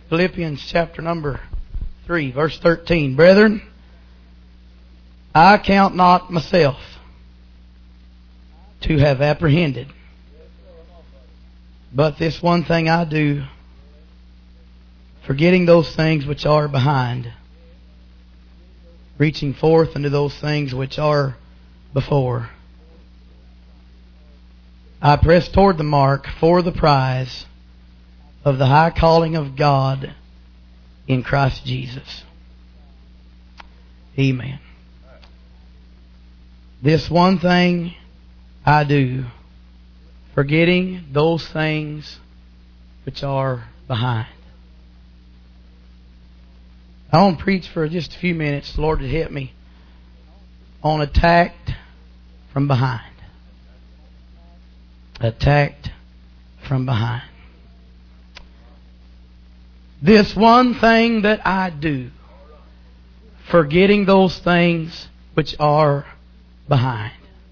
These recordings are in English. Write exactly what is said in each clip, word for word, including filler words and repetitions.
Philippians chapter number three, verse thirteen. Brethren, I count not myself to have apprehended, but this one thing I do, forgetting those things which are behind, reaching forth unto those things which are before. I press toward the mark for the prize of the high calling of God in Christ Jesus. Amen. This one thing I do, forgetting those things which are behind. I want to preach for just a few minutes. The Lord, to help me on attacked from behind. Attacked from behind. This one thing that I do, forgetting those things which are behind.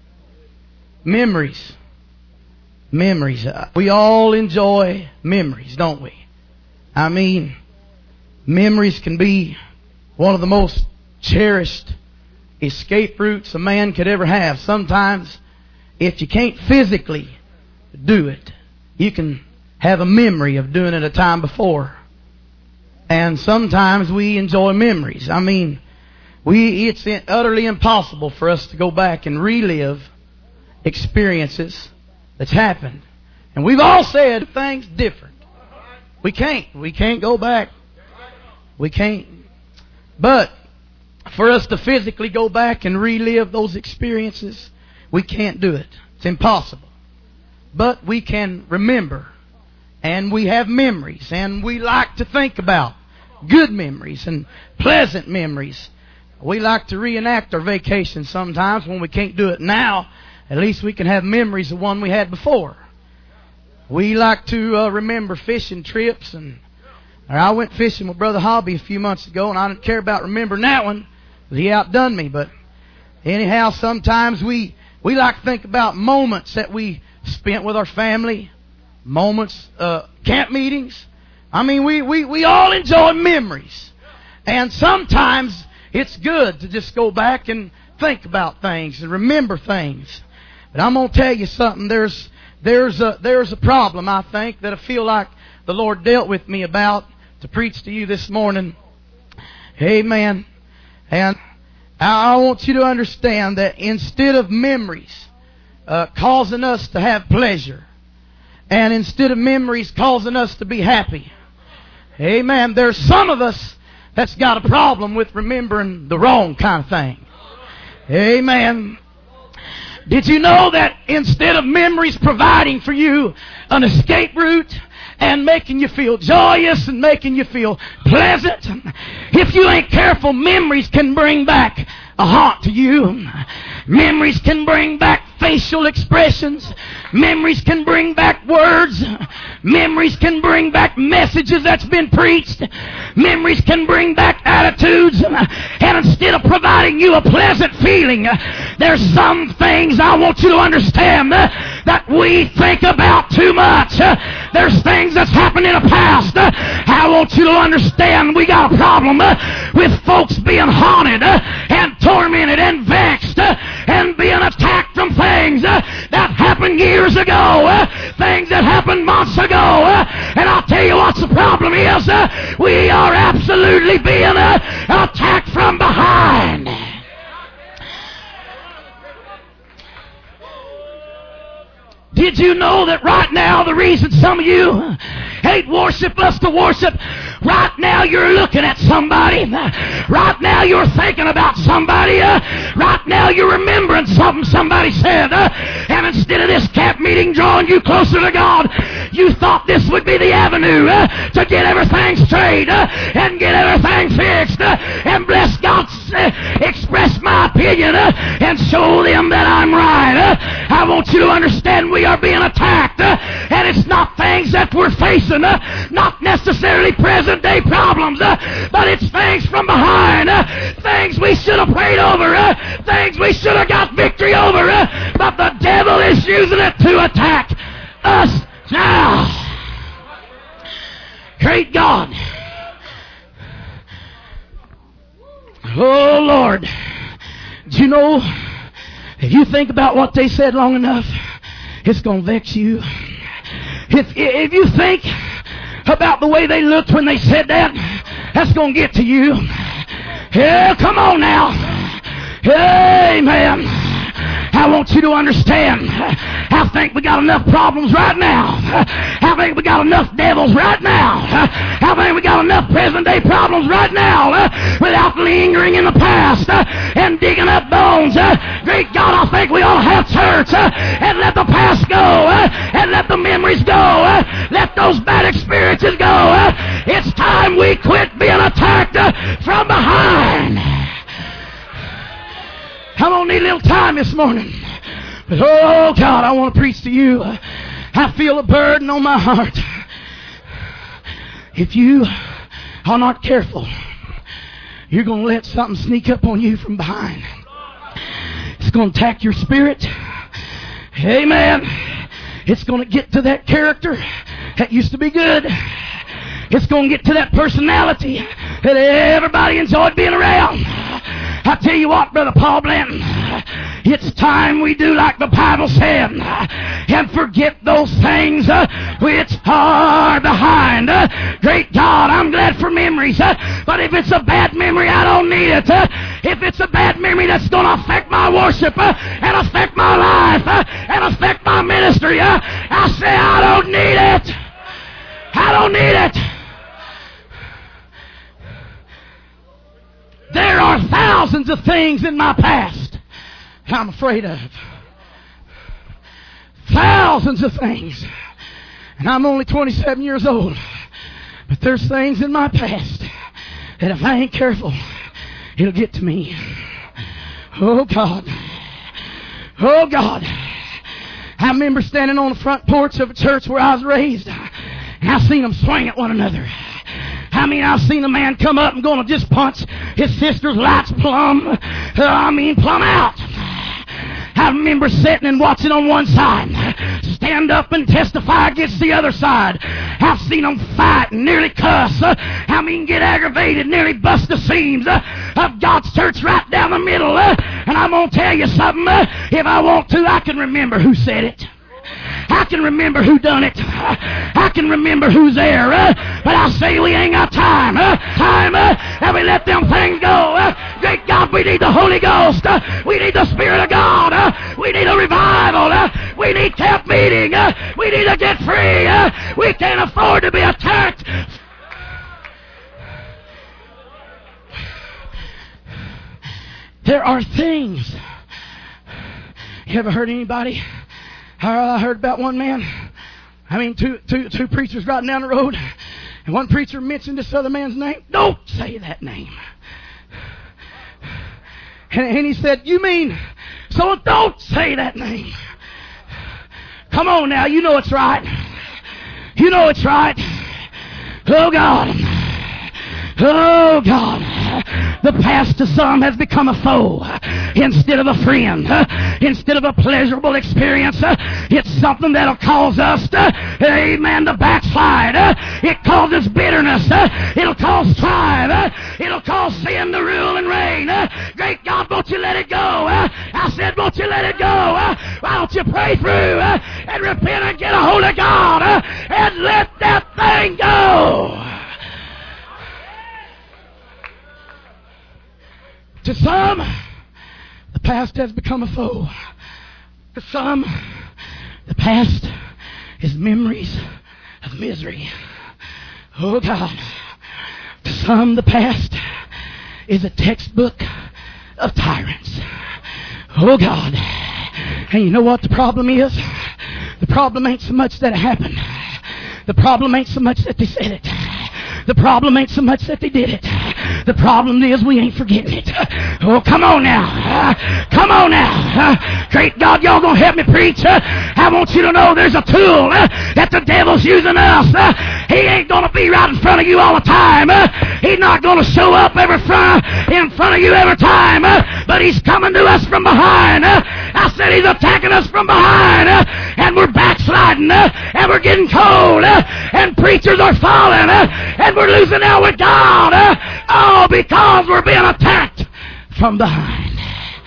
Memories. Memories. We all enjoy memories, don't we? I mean, memories can be one of the most cherished escape routes a man could ever have. Sometimes, if you can't physically do it, you can have a memory of doing it a time before. And sometimes we enjoy memories. I mean, we it's utterly impossible for us to go back and relive experiences that's happened. And we've all said things different. We can't. We can't go back. We can't. But for us to physically go back and relive those experiences, we can't do it. It's impossible. But we can remember. And we have memories. And we like to think about good memories and pleasant memories. We like to reenact our vacation sometimes when we can't do it now. At least we can have memories of one we had before. We like to uh, remember fishing trips. And I went fishing with Brother Hobby a few months ago, and I didn't care about remembering that one. He outdone me. But anyhow, sometimes we, we like to think about moments that we spent with our family. Moments, uh, camp meetings. I mean, we, we, we all enjoy memories. And sometimes it's good to just go back and think about things and remember things. But I'm going to tell you something. There's, there's a, there's a problem, I think, that I feel like the Lord dealt with me about to preach to you this morning. Amen. And I want you to understand that instead of memories uh, causing us to have pleasure, and instead of memories causing us to be happy, amen, there's some of us that's got a problem with remembering the wrong kind of thing. Amen. Did you know that instead of memories providing for you an escape route and making you feel joyous and making you feel pleasant, if you ain't careful, memories can bring back a haunt to you. Memories can bring back facial expressions. Memories can bring back words. Memories can bring back messages that's been preached. Memories can bring back attitudes. And instead of providing you a pleasant feeling, there's some things I want you to understand that we think about too much. There's things that's happened in the past. I want you to understand we got a problem with folks being haunted and tormented and vexed and being attacked from things that happened years ago, things that happened months ago. And I'll tell you what the problem is. We are absolutely being attacked from behind. Did you know that right now the reason some of you hate worship us to worship, right now you're looking at somebody, right now you're thinking about somebody, uh, right now you're remembering something somebody said, uh, and instead of this camp meeting drawing you closer to God, you thought this would be the avenue uh, to get everything straight uh, and get everything fixed uh, and bless God, uh, express my opinion uh, and show them that I'm right. Uh, I want you to understand we are being attacked, uh, and it's not things that we're facing, uh, not necessarily present day problems, uh, but it's things from behind, uh, things we should have prayed over, uh, things we should have got victory over, uh, but the devil is using it to attack us now. Great God. Oh, Lord. Do you know, if you think about what they said long enough, it's going to vex you. If, if you think about the way they looked when they said that, that's going to get to you. Yeah, come on now. Amen. I want you to understand. I think we got enough problems right now. I think we got enough devils right now. I think we got enough present day problems right now without lingering in the past and digging up bones. Great God, I think we ought to have church and let the past go and let the memories go. Let those bad experiences go. It's time we quit being attacked from behind. I'm going to need a little time this morning. But oh God, I want to preach to you. I feel a burden on my heart. If you are not careful, you're going to let something sneak up on you from behind. It's going to attack your spirit. Amen. It's going to get to that character that used to be good. It's going to get to that personality that everybody enjoyed being around. I tell you what, Brother Paul Blanton, it's time we do like the Bible said and forget those things uh, which are behind. Uh, great God, I'm glad for memories, uh, but if it's a bad memory, I don't need it. Uh, if it's a bad memory that's going to affect my worship uh, and affect my life uh, and affect my ministry, uh, I say I don't need it. I don't need it. There are thousands of things in my past I'm afraid of. Thousands of things. And I'm only twenty-seven years old. But there's things in my past that if I ain't careful, it'll get to me. Oh, God. Oh, God. I remember standing on the front porch of a church where I was raised. And I seen them swing at one another. I mean, I've seen a man come up and going to just punch his sister's lights plumb. Uh, I mean, plumb out. I remember sitting and watching on one side, stand up and testify against the other side. I've seen them fight and nearly cuss. Uh, I mean, get aggravated, nearly bust the seams uh, of God's church right down the middle. Uh, and I'm going to tell you something. Uh, if I want to, I can remember who said it. I can remember who done it. I can remember who's there. Uh, but I say we ain't got time. Uh, time uh, and we let them things go. Uh, great God, we need the Holy Ghost. Uh, we need the Spirit of God. Uh, we need a revival. Uh, we need camp meeting. Uh, we need to get free. Uh, we can't afford to be attacked. There are things. You ever heard anybody? I heard about one man. I mean, two, two, two preachers riding down the road, and one preacher mentioned this other man's name. Don't say that name. And, and he said, "You mean, so don't say that name." Come on now, you know it's right. You know it's right. Oh, God. Oh, God. The past to some has become a foe instead of a friend. Instead of a pleasurable experience, it's something that'll cause us to, amen, to backslide. It causes bitterness. It'll cause strife. It'll cause sin to rule and reign. Great God, won't you let it go? I said, won't you let it go? Why don't you pray through and repent and get a hold of God and let that thing go? To some, the past has become a foe. To some, the past is memories of misery. Oh, God. To some, the past is a textbook of tyrants. Oh, God. And you know what the problem is? The problem ain't so much that it happened. The problem ain't so much that they said it. The problem ain't so much that they did it. The problem is we ain't forgetting it. Oh, come on now. Uh, come on now. Uh, great God, y'all gonna help me preach. Uh, I want you to know there's a tool uh, that the devil's using us. Uh, he ain't gonna be right in front of you all the time. Uh, he's not gonna show up every front, in front of you every time. Uh, but he's coming to us from behind. Uh, I said he's attacking us from behind. Uh, and we're backsliding. Uh, and we're getting cold. Uh, and preachers are falling. Uh, and we're losing out with God. Uh, All because we're being attacked from behind.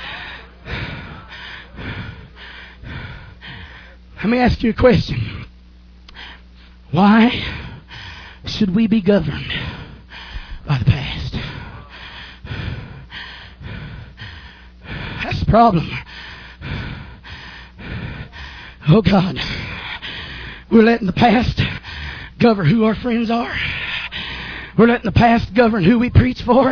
Let me ask you a question. Why should we be governed by the past? That's the problem. Oh God, we're letting the past govern who our friends are. We're letting the past govern who we preach for.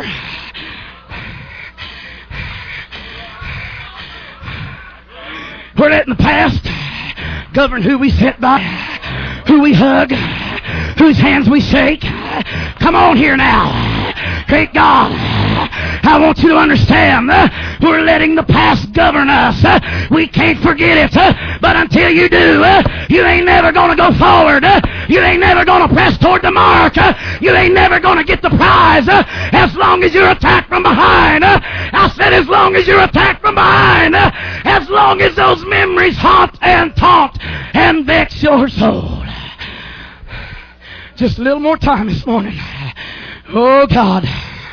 We're letting the past govern who we sit by, who we hug, whose hands we shake. Come on here now. Great God, I want you to understand, uh, we're letting the past govern us. Uh, we can't forget it, uh, but until you do, uh, you ain't never going to go forward. Uh, you ain't never going to press toward the mark. Uh, you ain't never going to get the prize uh, as long as you're attacked from behind. Uh, I said as long as you're attacked from behind, uh, as long as those memories haunt and taunt and vex your soul. Just a little more time this morning. Oh God,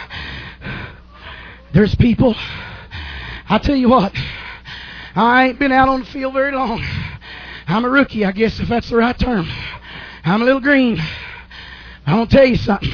there's people, I tell you what, I ain't been out on the field very long. I'm a rookie, I guess, if that's the right term. I'm a little green. I'm going to tell you something.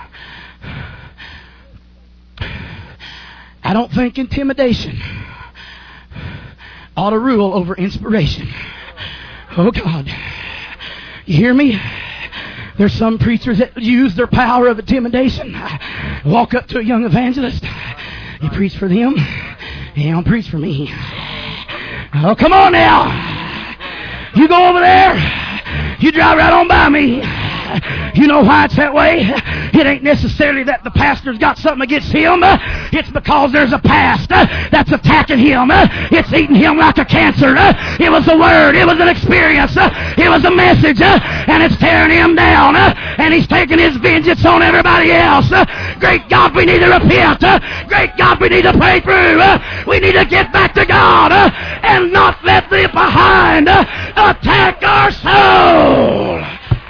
I don't think intimidation ought to rule over inspiration. Oh God, you hear me? There's some preachers that use their power of intimidation. Walk up to a young evangelist. You preach for them. You don't preach for me. Oh, come on now. You go over there. You drive right on by me. You know why it's that way? It ain't necessarily that the pastor's got something against him. It's because there's a past that's attacking him. It's eating him like a cancer. It was a word. It was an experience. It was a message. And it's tearing him down. And he's taking his vengeance on everybody else. Great God, we need to repent. Great God, we need to pray through. We need to get back to God and not let the behind attack our soul.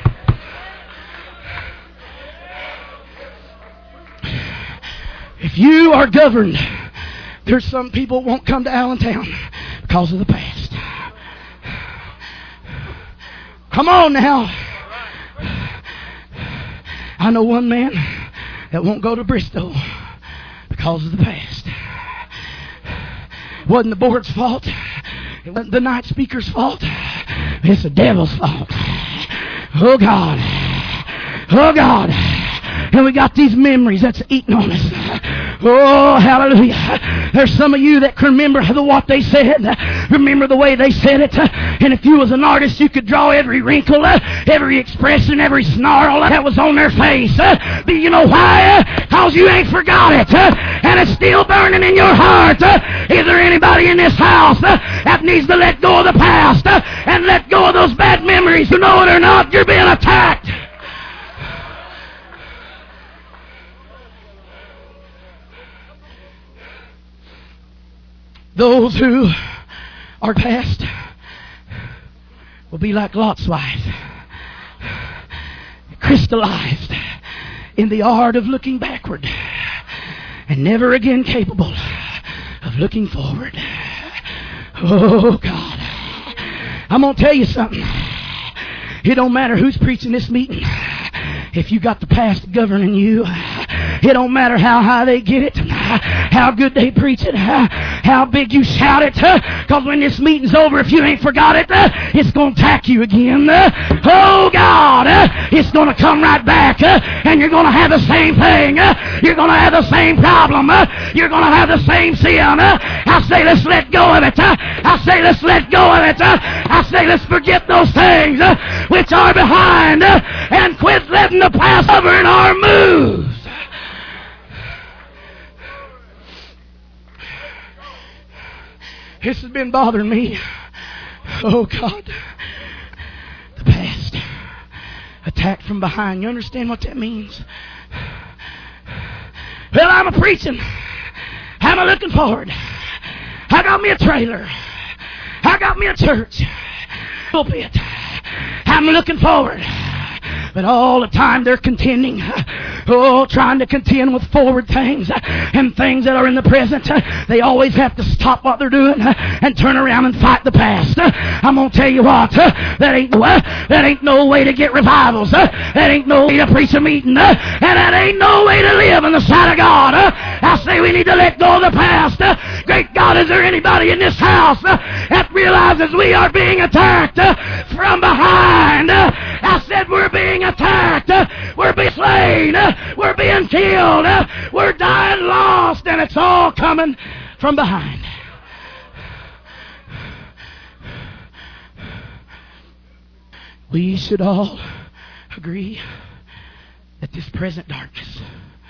If you are governed, there's some people won't come to Allentown because of the past. Come on now. I know one man that won't go to Bristol because of the past. It wasn't the board's fault. It wasn't the night speaker's fault. It's the devil's fault. Oh God. Oh God. And we got these memories that's eating on us. Oh, hallelujah. There's some of you that can remember the, what they said. Remember the way they said it. And if you was an artist, you could draw every wrinkle, every expression, every snarl that was on their face. Do you know why? Because you ain't forgot it. And it's still burning in your heart. Is there anybody in this house that needs to let go of the past and let go of those bad memories? You know it or not, you're being attacked. Those who are past will be like Lot's wife, crystallized in the art of looking backward and never again capable of looking forward. Oh God, I'm going to tell you something. It don't matter who's preaching this meeting. If you got the past governing you, it don't matter how high they get it, how good they preach it, how big you shout it, because when this meeting's over, if you ain't forgot it, it's going to attack you again. Oh God, it's going to come right back, and you're going to have the same thing. You're going to have the same problem. You're going to have the same sin. I say let's let go of it. I say let's let go of it. I say let's forget those things which are behind and quit letting the past govern our moves. This has been bothering me. Oh God. The past. Attacked from behind. You understand what that means? Well, I'm a preaching. I'm a looking forward. I got me a trailer. I got me a church. Pulpit. I'm looking forward. But all the time they're contending. Oh, trying to contend with forward things and things that are in the present. They always have to stop what they're doing and turn around and fight the past. I'm going to tell you what. That ain't, that ain't no way to get revivals. That ain't no way to preach a meeting. And that ain't no way to live in the sight of God. I say we need to let go of the past. Great God, is there anybody in this house that realizes we are being attacked from behind? I said we're being attacked. We're being slain. We're being killed. We're dying lost. And it's all coming from behind. We should all agree that this present darkness,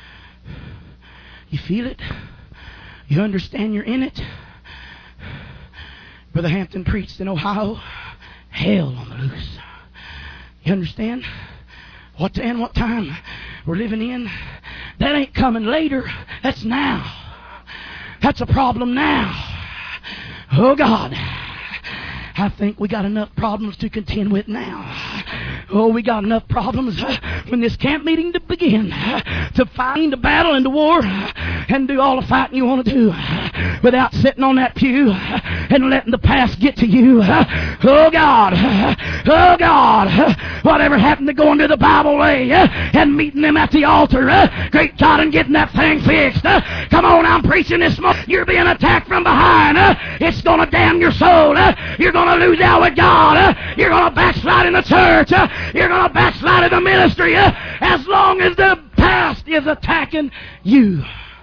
you feel it? You understand you're in it? Brother Hampton preached in Ohio, hell on the loose. You understand? What and what time we're living in? That ain't coming later. That's now. That's a problem now. Oh God. I think we got enough problems to contend with now. Oh, we got enough problems uh, when this camp meeting to begin uh, to find a battle and a war uh, and do all the fighting you want to do uh, without sitting on that pew uh, and letting the past get to you. Uh, oh God, uh, oh God, uh, whatever happened to going to the Bible way uh, and meeting them at the altar? Uh, great God, and getting that thing fixed. Uh, come on, I'm preaching this morning. You're being attacked from behind. Uh, it's going to damn your soul. Uh, you're going to lose out with God. Uh, you're going to backslide in the church. Uh, You're going to backslide in the ministry uh, as long as the past is attacking you.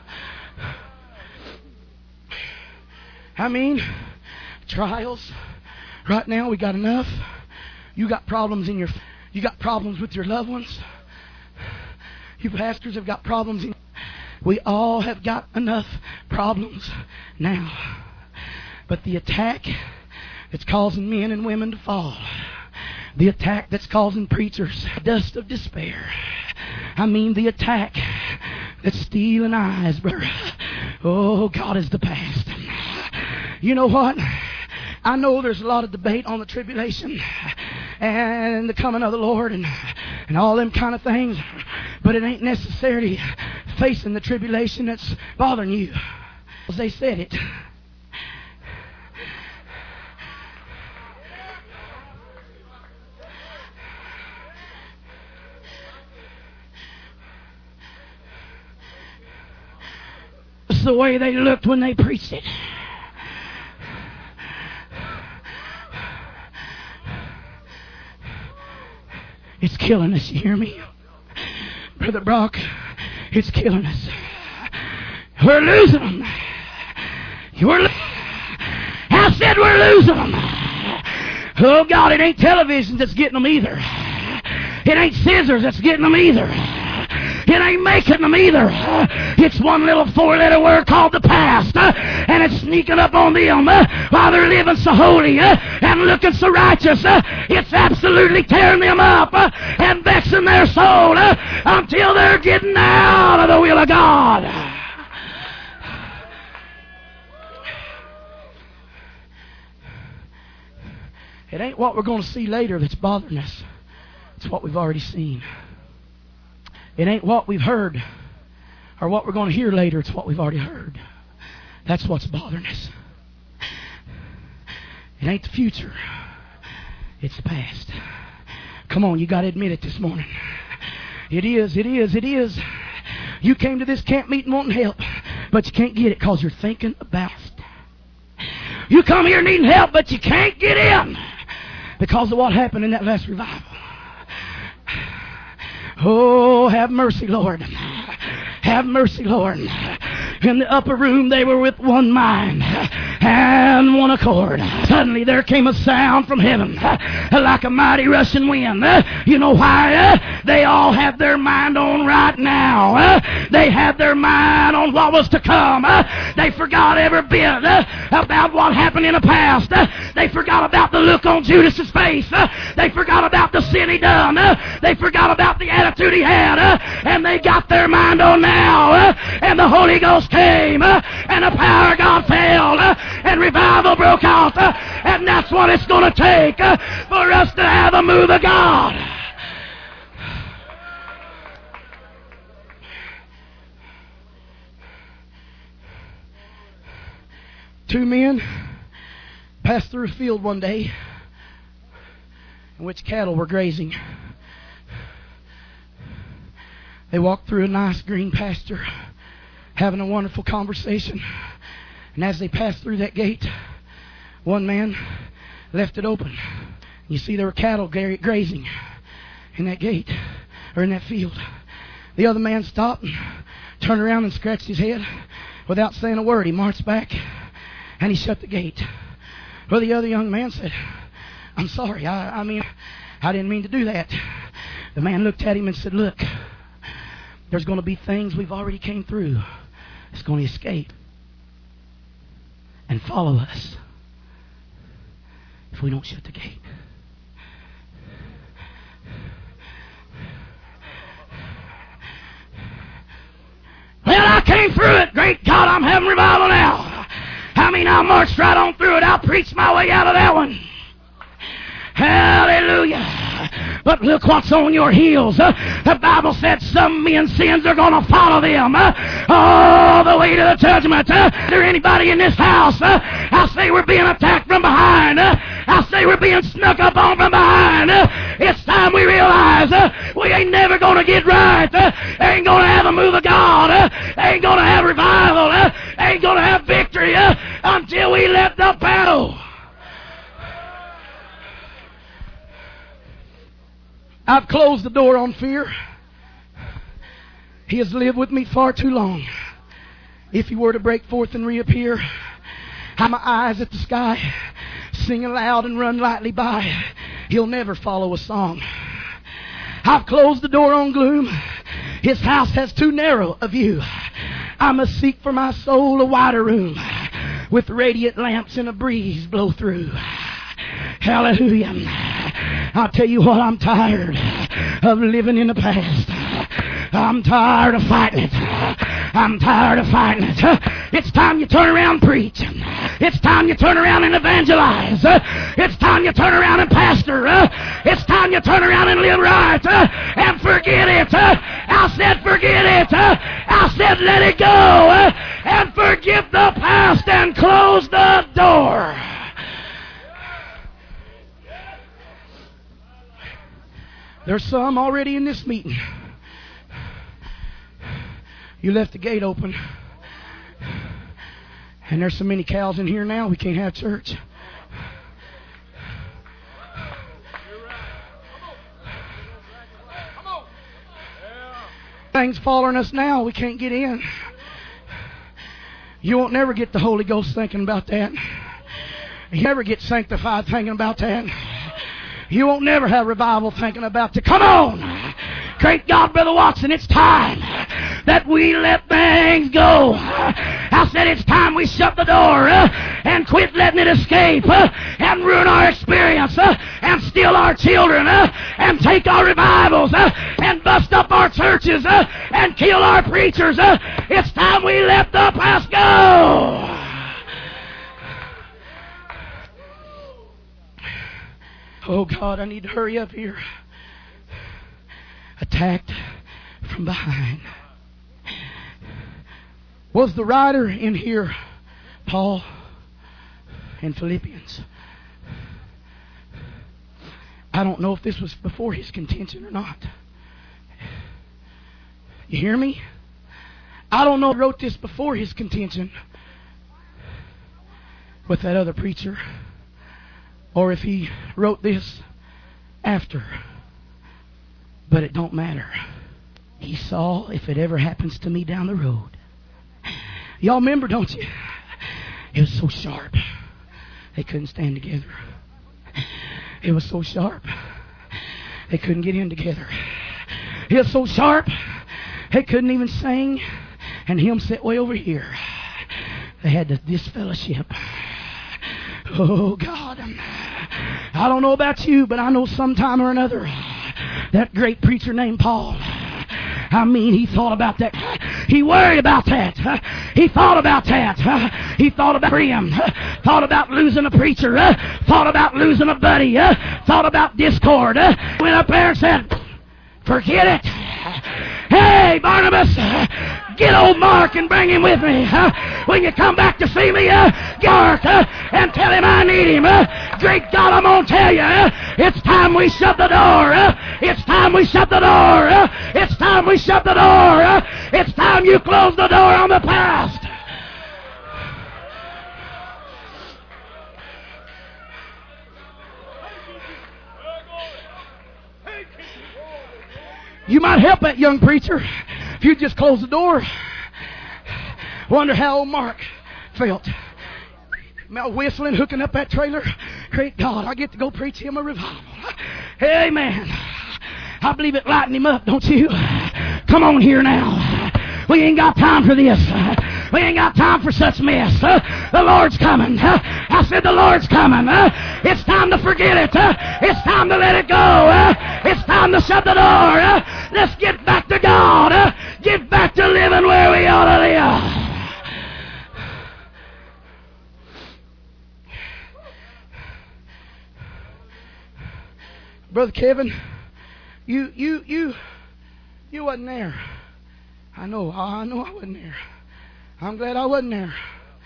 I mean, trials. Right now we got enough. You got problems in your, you got problems with your loved ones. You pastors have got problems in, we all have got enough problems now. But the attack that's causing men and women to fall, the attack that's causing preachers dust of despair. I mean the attack that's stealing eyes, brother. Oh, God is the past. You know what? I know there's a lot of debate on the tribulation and the coming of the Lord and, and all them kind of things. But it ain't necessarily facing the tribulation that's bothering you. As they said it. It's the way they looked when they preached it. It's killing us, you hear me? Brother Brock, it's killing us. We're losing them. We're lo- I said we're losing them. Oh God, it ain't television that's getting them either. It ain't scissors that's getting them either. It ain't making them either. It's one little four-letter word called the past. And it's sneaking up on them while they're living so holy and looking so righteous. It's absolutely tearing them up and vexing their soul until they're getting out of the will of God. It ain't what we're going to see later that's bothering us. It's what we've already seen. It ain't what we've heard or what we're going to hear later. It's what we've already heard. That's what's bothering us. It ain't the future. It's the past. Come on, you got to admit it this morning. It is, it is, it is. You came to this camp meeting wanting help, but you can't get it because you're thinking about it. You come here needing help, but you can't get in because of what happened in that last revival. Oh, have mercy, Lord. Have mercy, Lord. In the upper room, they were with one mind and one accord. Suddenly, there came a sound from heaven like a mighty rushing wind. You know why? They all had their mind on right now. They had their mind on what was to come. They forgot every bit about what happened in the past. They forgot about the look on Judas's face. They forgot about the sin he done. They forgot about the attitude he had. And they got their mind on now. And the Holy Ghost came. And the power of God fell. And revival broke out. And that's what it's going to take for us to have a move of God. Two men passed through a field one day in which cattle were grazing. They walked through a nice green pasture, having a wonderful conversation. And as they passed through that gate, one man left it open. You see, there were cattle grazing in that gate, or in that field. The other man stopped and turned around and scratched his head. Without saying a word, he marched back and he shut the gate. Well, the other young man said, I'm sorry, I, I mean, I didn't mean to do that. The man looked at him and said, look, there's going to be things we've already came through that's going to escape and follow us if we don't shut the gate. Well, I came through it. Great God, I'm having revival now. I mean, I'll march right on through it. I'll preach my way out of that one. Hallelujah. But look what's on your heels. Uh, the Bible said some men's sins are going to follow them uh, all the way to the judgment. Uh, is there anybody in this house? Uh, I say we're being attacked from behind. Uh, I say we're being snuck up on from behind. Uh, it's time we realize uh, we ain't never going to get right. Uh, ain't going to have a move of God. Uh, ain't going to have revival. Uh, ain't going to have victory uh, until we let the battle. I've closed the door on fear. He has lived with me far too long. If he were to break forth and reappear, have my eyes at the sky, sing aloud and run lightly by, he'll never follow a song. I've closed the door on gloom. His house has too narrow a view. I must seek for my soul a wider room, with radiant lamps and a breeze blow through. Hallelujah. I'll tell you what, I'm tired of living in the past. I'm tired of fighting it. I'm tired of fighting it. It's time you turn around and preach. It's time you turn around and evangelize. It's time you turn around and pastor. It's time you turn around and live right. And forget it. I said forget it. I said let it go. And forgive the past and close the door. There's some already in this meeting. You left the gate open. And there's so many cows in here now we can't have church. Things following us now, we can't get in. You won't never get the Holy Ghost thinking about that. You never get sanctified thinking about that. You won't never have revival thinking about it. Come on! Great God, Brother Watson, it's time that we let things go. I said it's time we shut the door uh, and quit letting it escape uh, and ruin our experience uh, and steal our children uh, and take our revivals uh, and bust up our churches uh, and kill our preachers. Uh, it's time we let the past go. Oh, God, I need to hurry up here. Attacked from behind. Was the writer in here Paul in Philippians? I don't know if this was before his contention or not. You hear me? I don't know if he wrote this before his contention with that other preacher, or if he wrote this after. But it don't matter. He saw if it ever happens to me down the road. Y'all remember, don't you? It was so sharp. They couldn't stand together. It was so sharp. They couldn't get in together. It was so sharp. They couldn't even sing. And him sit way over here. They had to disfellowship. Oh, God. I don't know about you, but I know sometime or another that great preacher named Paul, I mean, he thought about that. He worried about that. He thought about that. He thought about freedom. Thought about losing a preacher. Thought about losing a buddy. Thought about discord. Went up there and said, forget it. Hey, Barnabas, get old Mark and bring him with me. Uh, when you come back to see me, uh, get Mark uh, and tell him I need him. Uh, great God, I'm going to tell you, uh, it's time we shut the door. Uh, it's time we shut the door. Uh, it's time we shut the door. Uh, it's time you close the door on the past. You might help that young preacher if you just close the door. Wonder how old Mark felt. Whistling, hooking up that trailer. Great God, I get to go preach him a revival. Amen. I believe it lightened him up, don't you? Come on here now. We ain't got time for this. We ain't got time for such mess. Uh, the Lord's coming. Uh, I said the Lord's coming. Uh, it's time to forget it. Uh, it's time to let it go. Uh, it's time to shut the door. Uh, let's get back to God. Uh, get back to living where we ought to live. Brother Kevin, you, you, you, you wasn't there. I know, I know I wasn't there. I'm glad I wasn't there.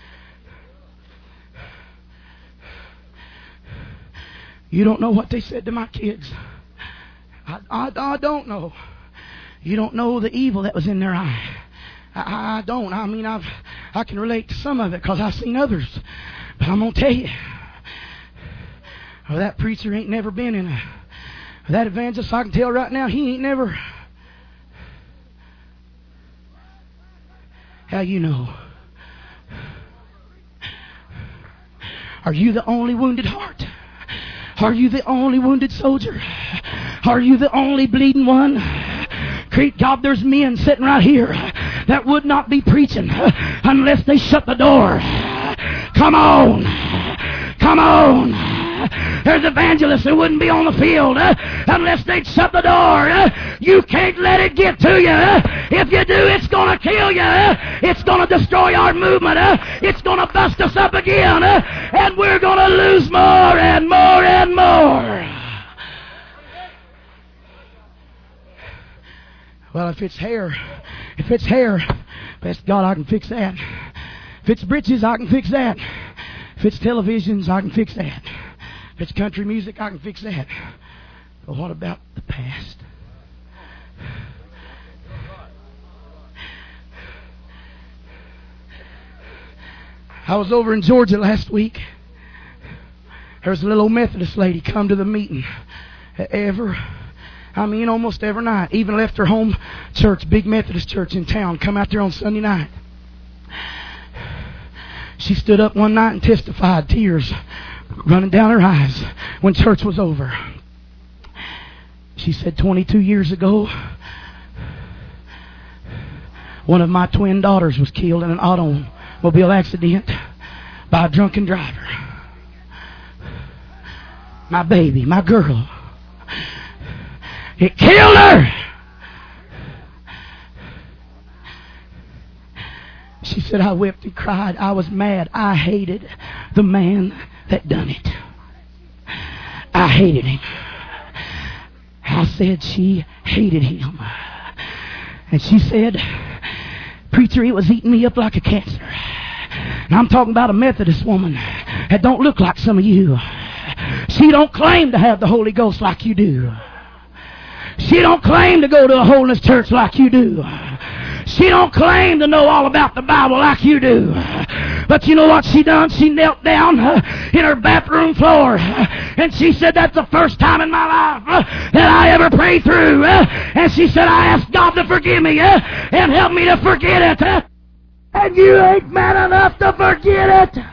You don't know what they said to my kids. I, I, I don't know. You don't know the evil that was in their eye. I, I don't. I mean, I've, I can relate to some of it because I've seen others. But I'm going to tell you, well, that preacher ain't never been in a... That evangelist, I can tell right now, he ain't never... How you know? Are you the only wounded heart? Are you the only wounded soldier? Are you the only bleeding one? Great God, there's men sitting right here that would not be preaching unless they shut the door. Come on. Come on. There's evangelists who wouldn't be on the field uh, unless they'd shut the door. Uh, you can't let it get to you. Uh, if you do, it's going to kill you. Uh, it's going to destroy our movement. Uh, it's going to bust us up again. Uh, and we're going to lose more and more and more. Well, if it's hair, if it's hair, bless God, I can fix that. If it's britches, I can fix that. If it's televisions, I can fix that. If it's country music, I can fix that. But what about the past? I was over in Georgia last week. There was a little old Methodist lady come to the meeting. Ever, I mean almost every night. Even left her home church, big Methodist church in town. Come out there on Sunday night. She stood up one night and testified, tears running down her eyes when church was over. She said, twenty-two years ago, one of my twin daughters was killed in an automobile accident by a drunken driver. My baby, my girl. It killed her. She said, I wept and cried. I was mad. I hated the man that done it. I hated him. I said she hated him. And she said, preacher, it was eating me up like a cancer. And I'm talking about a Methodist woman that don't look like some of you. She don't claim to have the Holy Ghost like you do. She don't claim to go to a holiness church like you do. She don't claim to know all about the Bible like you do. But you know what she done? She knelt down uh, in her bathroom floor. Uh, and she said, that's the first time in my life uh, that I ever prayed through. Uh, and she said, I asked God to forgive me uh, and help me to forget it. Uh, and you ain't man enough to forget it.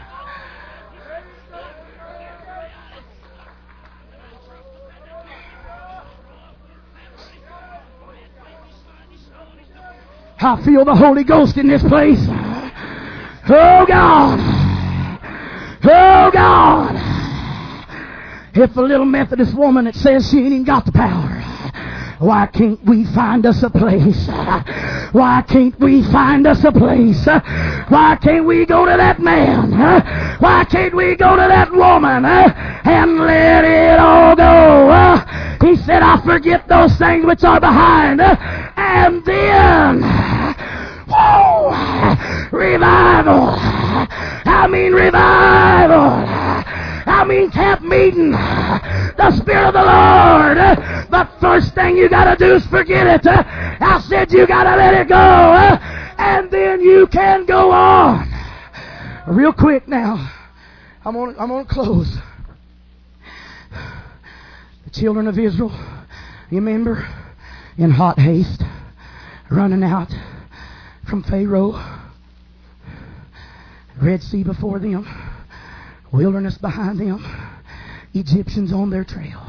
I feel the Holy Ghost in this place. Oh God. Oh God. If a little Methodist woman that says she ain't even got the power, why can't we find us a place? Why can't we find us a place? Why can't we go to that man? Why can't we go to that woman and let it all go? He said, I forget those things which are behind. And then, whoa, revival. I mean revival. I mean camp meeting. The Spirit of the Lord. The first thing you got to do is forget it. I said you got to let it go. And then you can go on. Real quick now. I'm going I'm to close. The children of Israel, you remember, in hot haste, running out from Pharaoh. Red Sea before them. Wilderness behind them. Egyptians on their trail.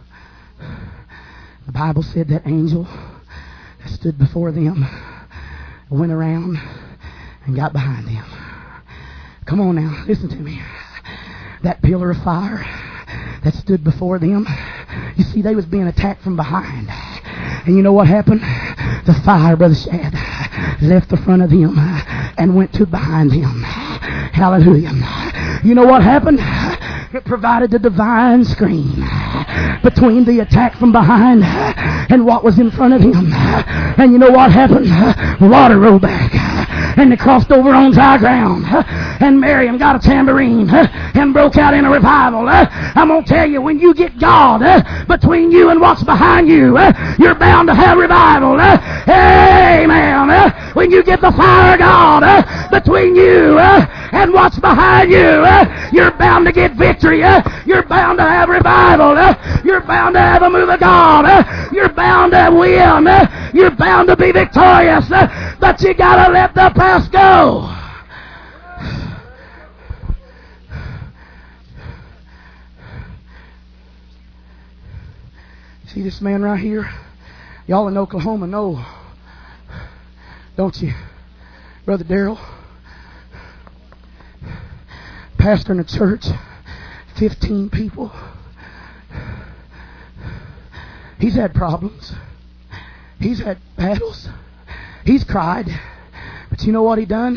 The Bible said that angel stood before them, went around, and got behind them. Come on now, listen to me. That pillar of fire that stood before them, you see, they was being attacked from behind. And you know what happened? The fire, Brother Shad, left the front of them and went to behind them. Hallelujah. You know what happened? It provided the divine screen between the attack from behind and what was in front of him. And you know what happened? Water rolled back. And they crossed over on dry ground. And Miriam got a tambourine and broke out in a revival. I'm going to tell you, when you get God between you and what's behind you, you're bound to have revival. Amen. When you get the fire of God between you and what's behind you, you're bound to get victory. You're bound to have revival. You're bound to have a move of God. You're bound to win. You're bound to be victorious. But you got to let the past go. See this man right here? Y'all in Oklahoma know, don't you? Brother Darrell, pastor in a church, fifteen people. He's had problems. He's had battles. He's cried. But you know what he done?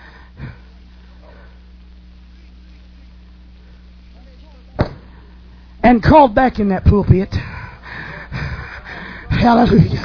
And called back in that pulpit. Hallelujah.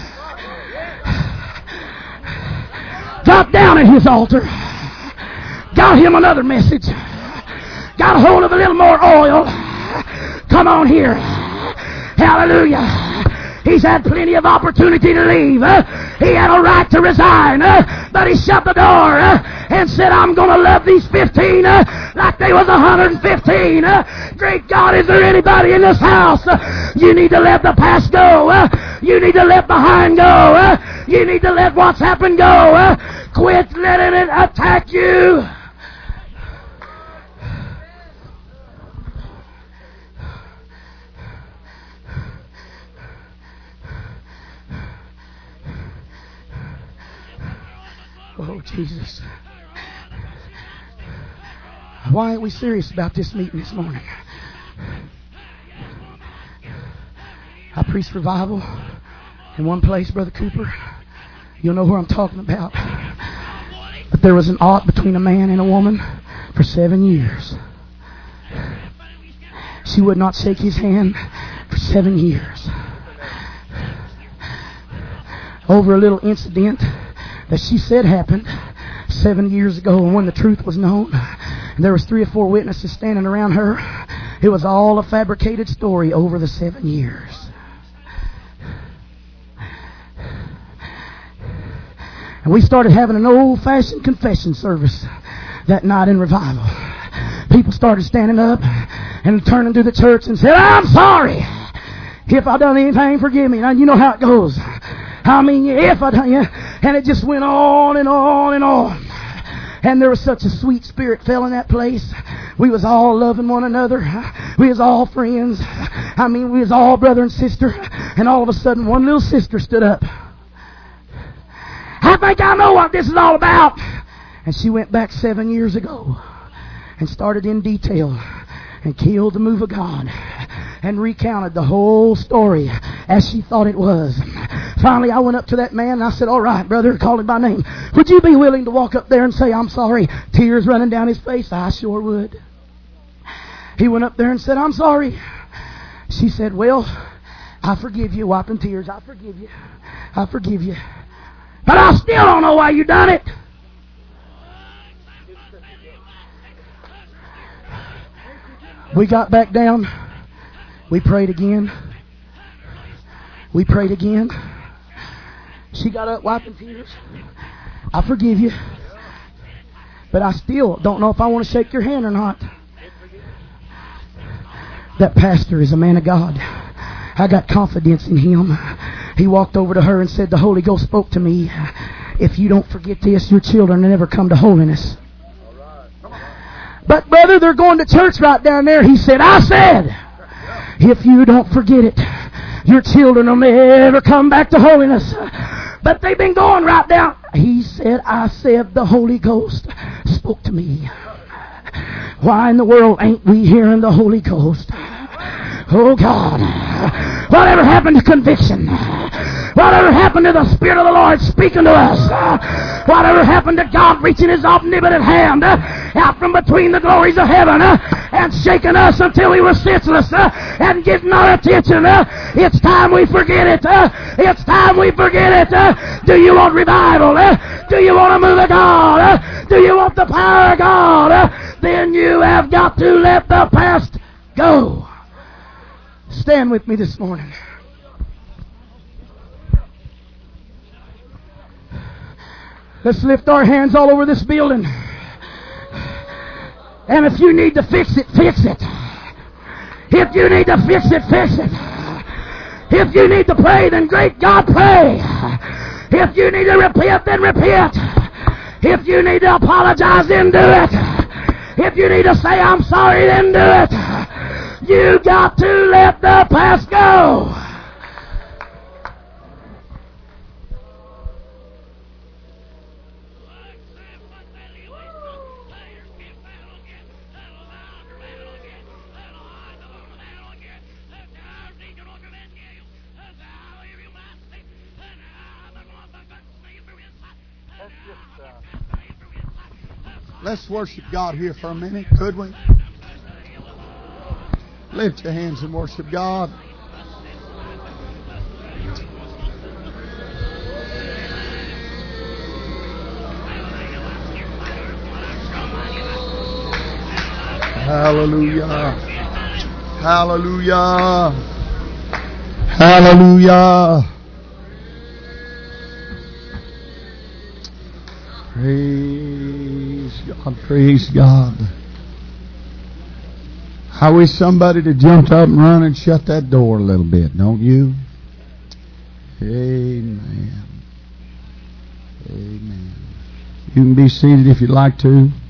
Got down at his altar. Got him another message. Got a hold of a little more oil. Come on here. Hallelujah. He's had plenty of opportunity to leave. Uh, he had a right to resign. Uh, but he shut the door uh, and said, I'm going to love these fifteen uh, like they was one hundred fifteen. Uh, great God, is there anybody in this house? Uh, you need to let the past go. Uh, you need to let behind go. Uh, you need to let what's happened go. Uh, quit letting it attack you. Oh, Jesus. Why aren't we serious about this meeting this morning? I preached revival in one place, Brother Cooper. You'll know where I'm talking about. But there was an ought between a man and a woman for seven years. She would not shake his hand for seven years. Over a little incident that she said happened seven years ago, and when the truth was known, and there was three or four witnesses standing around her, it was all a fabricated story over the seven years. And we started having an old-fashioned confession service that night in revival. People started standing up and turning to the church and said, I'm sorry. If I done anything, forgive me. Now, you know how it goes. I mean, if I done you. And it just went on and on and on. And there was such a sweet spirit fell in that place. We was all loving one another. We was all friends. I mean, we was all brother and sister. And all of a sudden, one little sister stood up. I think I know what this is all about. And she went back seven years ago and started in detail and killed the move of God and recounted the whole story as she thought it was. Finally, I went up to that man and I said, all right, brother, called him by name. Would you be willing to walk up there and say, I'm sorry? Tears running down his face. I sure would. He went up there and said, I'm sorry. She said, well, I forgive you, wiping tears. I forgive you. I forgive you. But I still don't know why you done it. We got back down. We prayed again. We prayed again. She got up wiping tears. I forgive you. But I still don't know if I want to shake your hand or not. That pastor is a man of God. I got confidence in him. He walked over to her and said, the Holy Ghost spoke to me. If you don't forget this, your children will never come to holiness. But brother, they're going to church right down there. He said, I said, if you don't forget it, your children will never come back to holiness. But they've been going right down. He said, I said, the Holy Ghost spoke to me. Why in the world ain't we hearing the Holy Ghost? Oh God, whatever happened to conviction? Whatever happened to the Spirit of the Lord speaking to us? Whatever happened to God reaching His omnipotent hand out from between the glories of heaven and shaking us until we were senseless and getting our attention? It's time we forget it. It's time we forget it. Do you want revival? Do you want a move of God? Do you want the power of God? Then you have got to let the past go. Stand with me this morning. Let's lift our hands all over this building. And if you need to fix it, fix it. If you need to fix it, fix it. If you need to pray, then great God, pray. If you need to repent, then repent. If you need to apologize, then do it. If you need to say, I'm sorry, then do it. You got to let the past go. Let's worship God here for a minute, could we? Lift your hands and worship God. Hallelujah. Hallelujah. Hallelujah. Praise God. Praise God. I wish somebody to jump up and run and shut that door a little bit, don't you? Amen. Amen. You can be seated if you'd like to.